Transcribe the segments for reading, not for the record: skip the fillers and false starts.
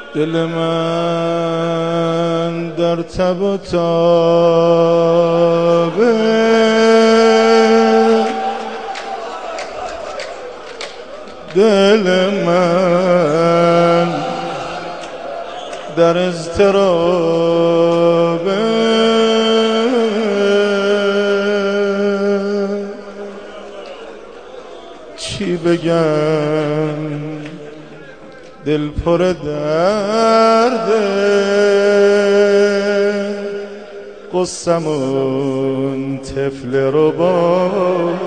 دل من در تب و تابه، دل من در اضطرابه، چی بگم دل پر درده، قصمون طفل ربابه.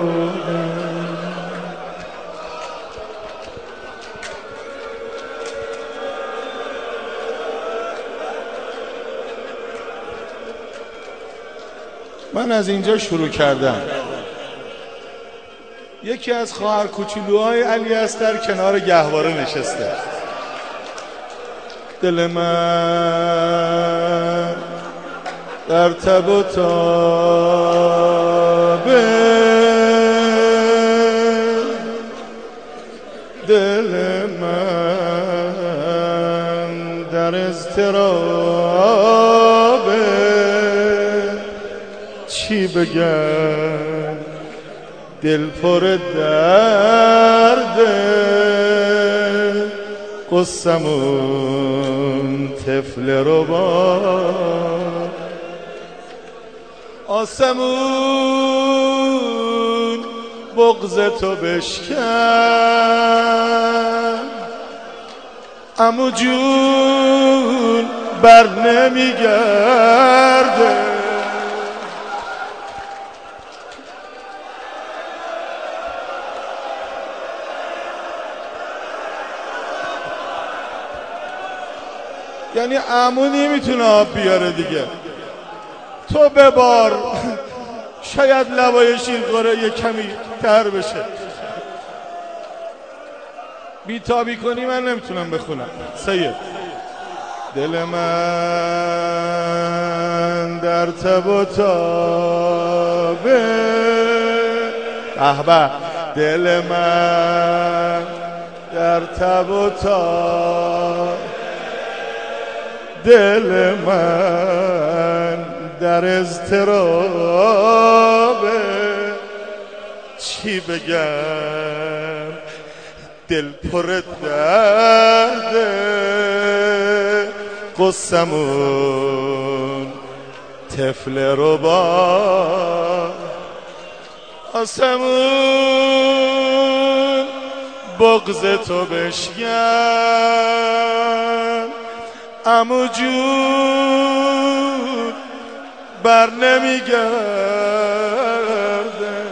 من از اینجا شروع کردم. یکی از خواهر کوچولوهای علی اصغر کنار گهواره نشسته. دل من در تب و تابه، دل من در اضطرابه، چی بگم دل پر درده، قصمون طفل رباب. آسمون بغض تو بشکن، عمو جون بر نمیگرده. یعنی عمو نمیتونه آب بیاره دیگه، تو ببار شاید لبای شیرخواره یه کمی تر بشه. بیتابی کنی من نمیتونم بخونم. سید دل من در تب و تابه، احبه دل من در تب و تابه، دل من در اضطرابه، چی بگم دل پر درده، قصمون طفل رباب. آسمون بغض تو بشکن، عمو جون بر نمیگرده.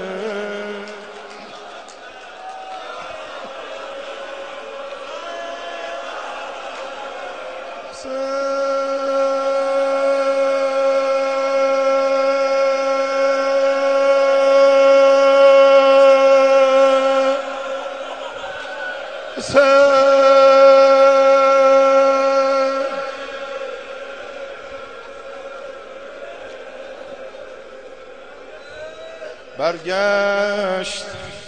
برگشت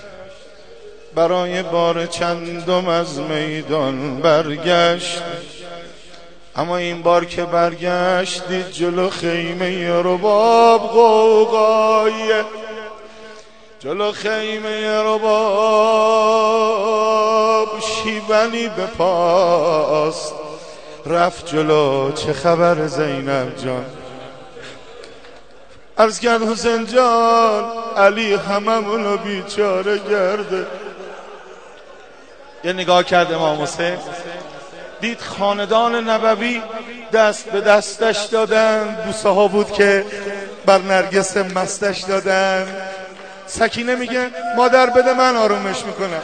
برای بار چندم از میدان برگشت، اما این بار که برگشت دید جلو خیمه رباب غوغایه، جلو خیمه رباب شیبنی به پاست، رفت جلو چه خبر زینب جان، عرض کرد حسین جان علی هممونو بیچاره کرده. یه نگاه کرد امام حسین، دید خاندان نبوی دست به دستش دادن، بوسه ها بود که بر نرگس مستش دادن. سکینه میگه مادر بده من آرومش میکنم.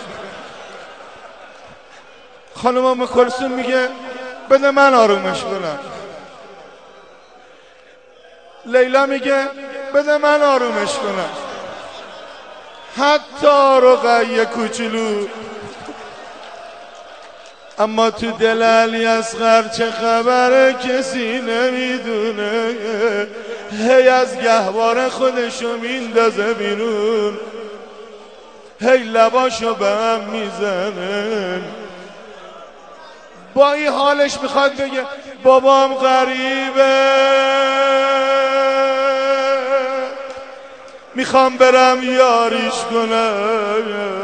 خانم ام کلثوم میگه بده من آرومش کنم. لیلا میگه بده من آرومش کنم. حتی رقیه کوچولو. اما تو دل علی اصغر چه خبره کسی نمیدونه، هی از گهواره خودشو میندازه بیرون، هی لباشو به هم میزنه. با این حالش میخواد بگه بابام غریبه، میخوام برم یاریش کنم.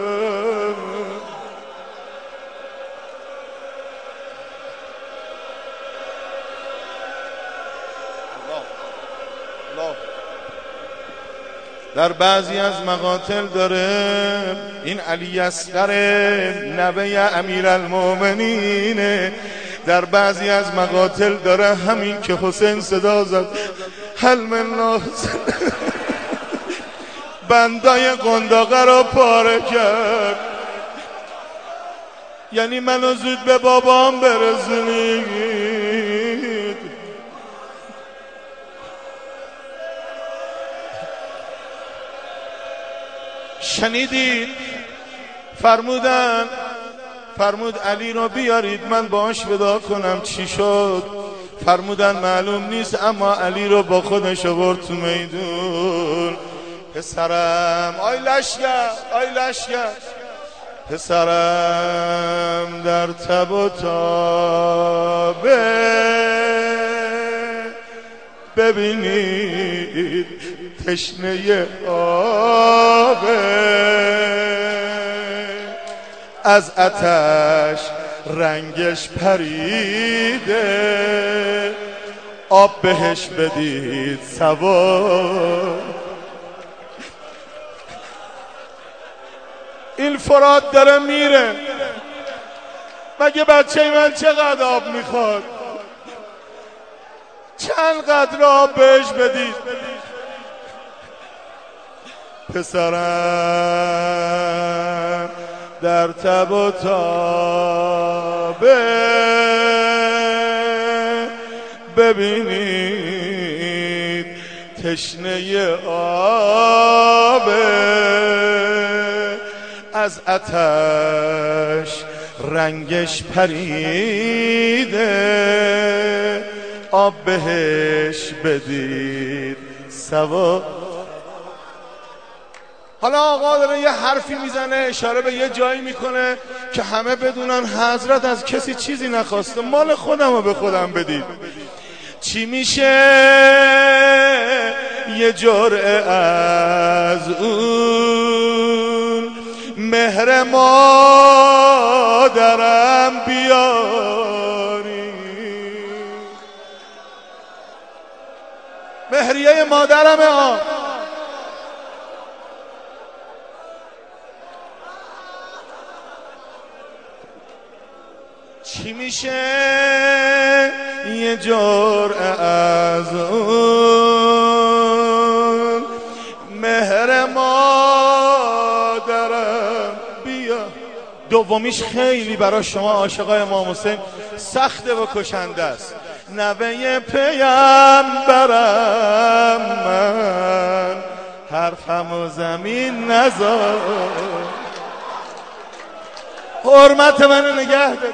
در بعضی از مقاتل داره این علی اصغر نوه امیرالمومنین، در بعضی از مقاتل داره همین که حسین صدا زد حل من ناصر بندای قنداقه رو پاره کرد، یعنی منو زود به بابام برسونید. شنیدید فرمود علی رو بیارید من باهاش ودا کنم. چی شد؟ فرمودن معلوم نیست، اما علی رو با خودش آورد تو میدون. پسرم آی لشگر پسرم در تب و تابه، ببینید تشنه آبه، از آتش رنگش پریده، آب بهش بدید سوار. این فرات داره میره، مگه بچه من چقدر آب میخواد؟ چند قدر آب بهش بدید. پسرم در تب و تابه، ببینید تشنه آبه، از آتش رنگش پریده، آب بهش بدید سوا. حالا آقا داره یه حرفی میزنه، اشاره به یه جایی میکنه که همه بدونن حضرت از کسی چیزی نخواسته، مال خودم رو به خودم بدید. چی میشه یه جرعه از اون مهر مادرم بیاری؟ مهریه مادرمه چی میشه یه جرعه از اون مهر مادرم بیا؟ دومیش خیلی برای شما عاشقای امام حسین سخته و کشنده است. نوه پیامبرم من، حرفم و زمین نذار، حرمت منو نگه دار.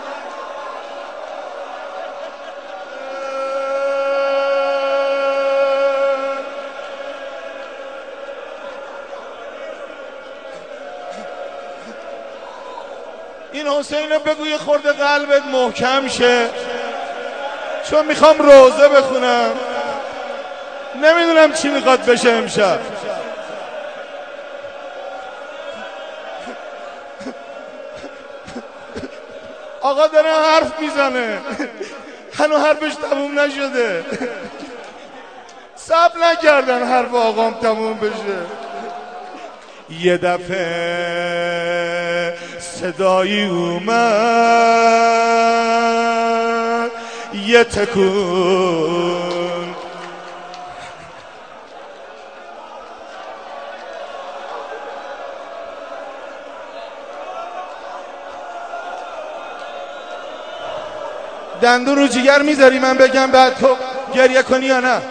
این حسین بگو یه خورده قلبت محکم شه، چون میخوام روزه بخونم، نمیدونم چی میخواد بشه امشب. آقا داره حرف میزنه، هنو حرفش تموم نشده، صبر نکردن حرف آقام تموم بشه. یه دفعه صدایی اومد، یه تکون دندون رو جیگر میذاری من بگم بعد تو گریه کنی یا نه؟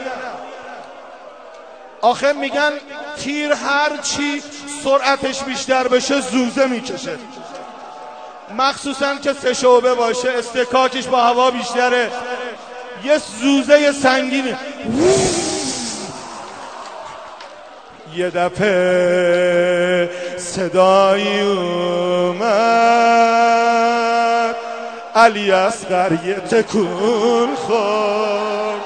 آخه میگن تیر هر چی سرعتش بیشتر بشه زوزه میکشه، مخصوصا که 3 شعبه باشه استکاکش با هوا بیشتره، یه زوزه سنگینه. یه دفعه صدایی اومد علی اصغر یه تکون خورد.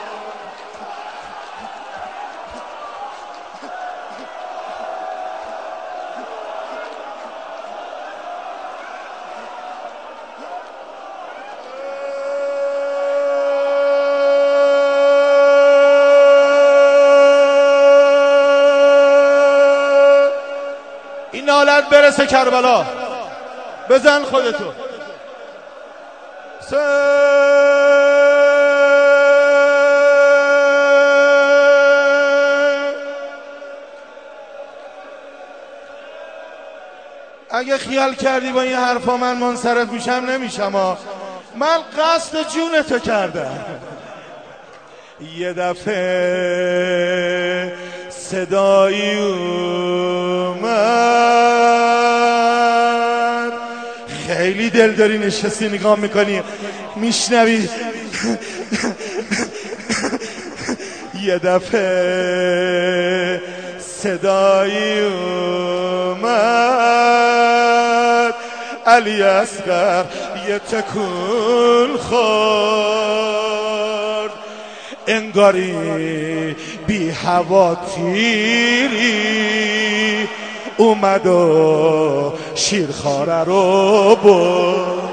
این نالت برسه کربلا. بزن خودتو. اگه خیال کردی با این حرفا من منصرف میشم نمیشم من قصد جونتو کردم. یه دفعه صدایی اومد، خیلی دلداری نشستی نگاه میکنی میشنوی. یه دفعه صدایی اومد، علی اصغر یه تکون خورد، انگاری بی هوا تیری اومد و شیرخواره رو برد.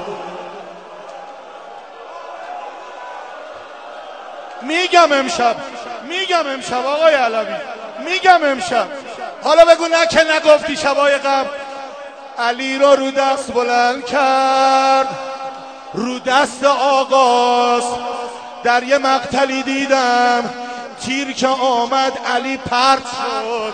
میگم امشب آقای علوی، میگم امشب. حالا بگو نه که نگفتی شبای قبل. علی رو دست بلند کرد، رو دست آقاست. در یه مقتلی دیدم تیر که آمد علی پرت شد.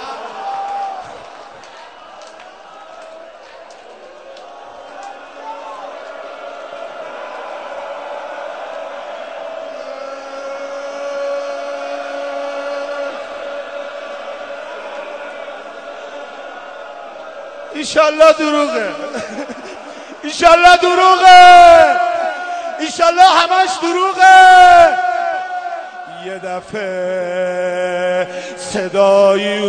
ایشالله دروغه، ایشالله دروغه، ایشالله همش دروغه. یه دفعه صدایی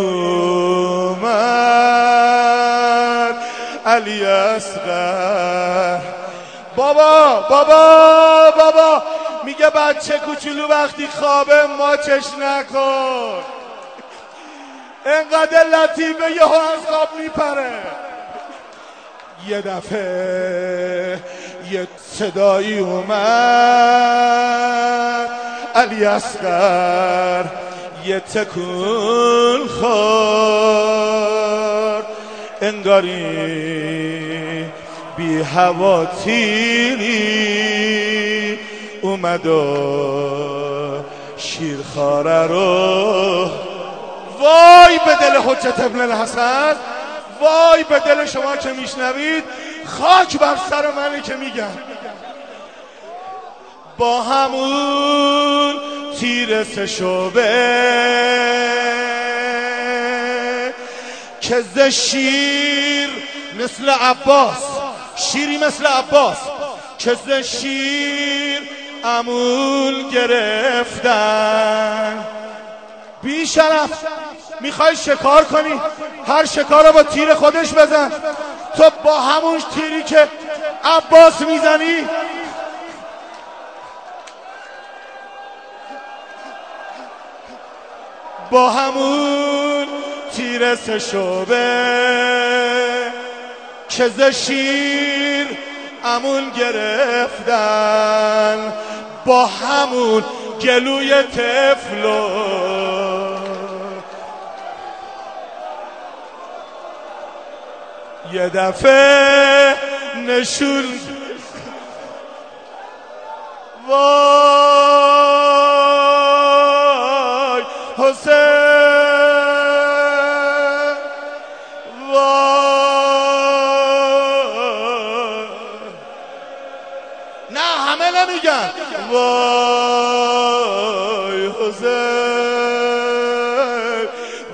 اومد، علی اصغر بابا میگه بچه کوچولو وقتی خوابه ماچش نکن. انقدر لطیفه یهو از خواب میپره. یه دفعه یه صدایی اومد، علی اصغر یه تکون خورد، انگاری بی هوا تیری اومد و شیرخواره رو. وای به دل حجت ابن الحسن، وای به دل شما که میشنوید، خاک بر سر منی که میگم. با همون تیر سه شعبه که ز شیر مثل عباس، شیری مثل عباس که ز شیر امول گرفتن. بی شرف میخوای شکار کنی، هر شکار رو با تیر خودش بزن. تو با همون تیری که عباس میزنی با همون تیر سه شعبه که ز شیر امون گرفتن، با همون گلوی طفلو یه دفعه نشون. وای حسین، وای نه همه نمیگن وای حسین،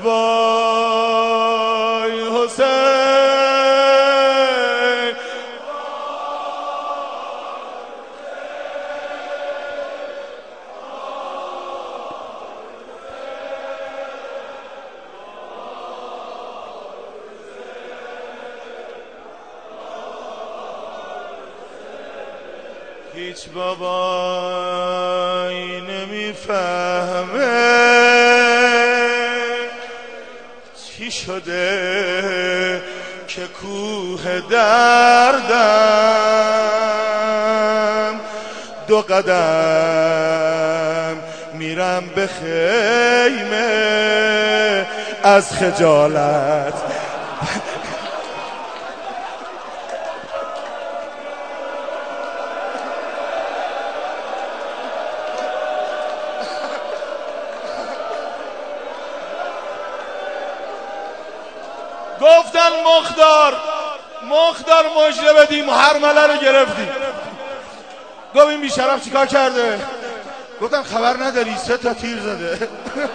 وای حسین. هیچ بابایی نمیفهمه چی شده که کوه دردم 2 قدم میرم به خیمه از خجالت. گفتن مخدار مژده بدیم هرمله رو گرفتیم. گفت این بیشرف چیکار کرده؟ گفتن خبر نداری 3 تا تیر زده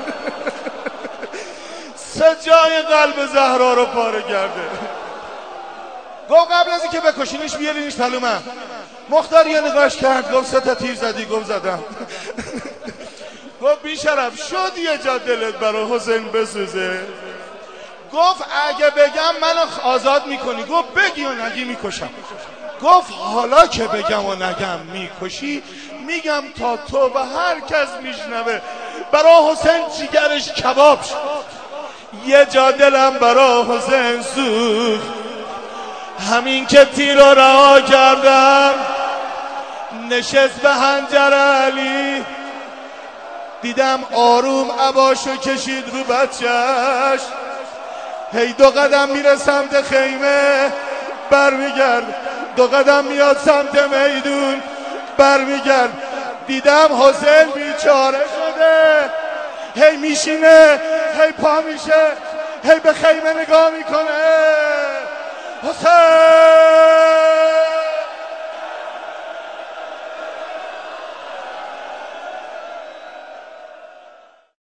3 جای قلب زهرا رو پاره کرده. گفت قبل از اینکه بکشینش بیارینش پلو من. مخدار یه نگاش کرد گفت 3 تا تیر زدی؟ گفت زدم. گفت بیشرف شد یه جا دلت برای حسین بسوزه؟ گفت اگه بگم منو آزاد میکنی؟ گفت بگی و نگی میکشم. گفت حالا که بگم و نگم میکشی میگم تا تو و هر کس میشنوه برای حسین جیگرش کباب شد. یه جا دلم برای حسین سوخت همین که تیر رو رها کردم نشست به حنجر علی دیدم آروم عباشو کشید رو بچهش. هی 2 قدم میره سمت خیمه برمیگرد 2 قدم میاد سمت میدون برمیگرد. دیدم حسین بیچاره شده هی میشینه هی پا میشه هی به خیمه نگاه میکنه. حسین